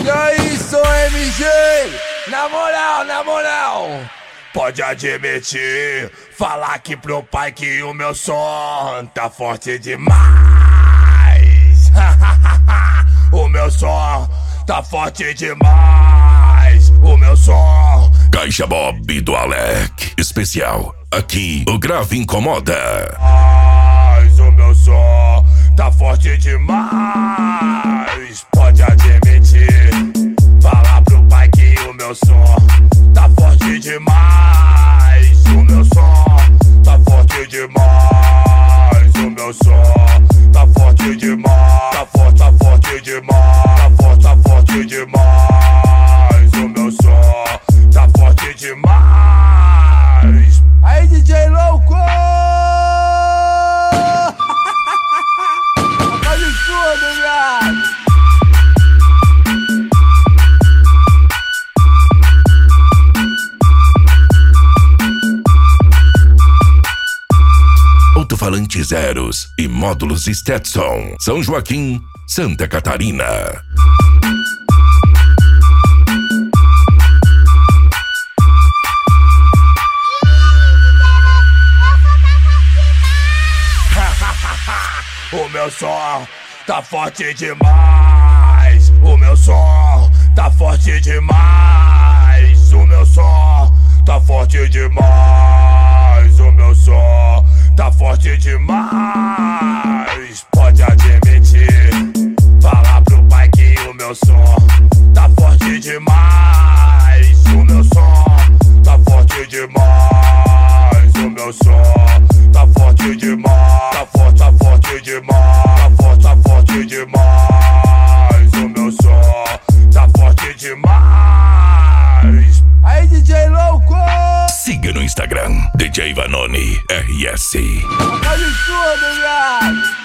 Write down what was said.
E aí, sou MG, na moral, pode admitir, falar aqui pro pai que o meu som tá forte demais. O meu som tá forte demais. O meu som. Caixa Bob do Alec, especial. Aqui o grave incomoda. Mas o meu som tá forte demais. Pode admitir, falar pro pai que o meu som tá forte demais. O meu som tá forte demais. O meu som tá forte demais. Tá forte demais. Tá forte demais. O meu som tá forte demais. Aí, DJ louco! Faz tudo, viado! Alto-falante Zeros e módulos Stetson, São Joaquim, Santa Catarina. O meu som tá forte demais. O meu som tá forte demais. O meu som tá forte demais. O meu som tá forte demais. Pode admitir, falar pro pai que o meu som tá forte demais. O meu som tá forte demais. O meu som tá forte demais. Tá forte demais. Tá forte demais. O meu som tá forte demais. Aí, DJ louco! Siga no Instagram, DJ Vanoni RS. Faz tudo, viado!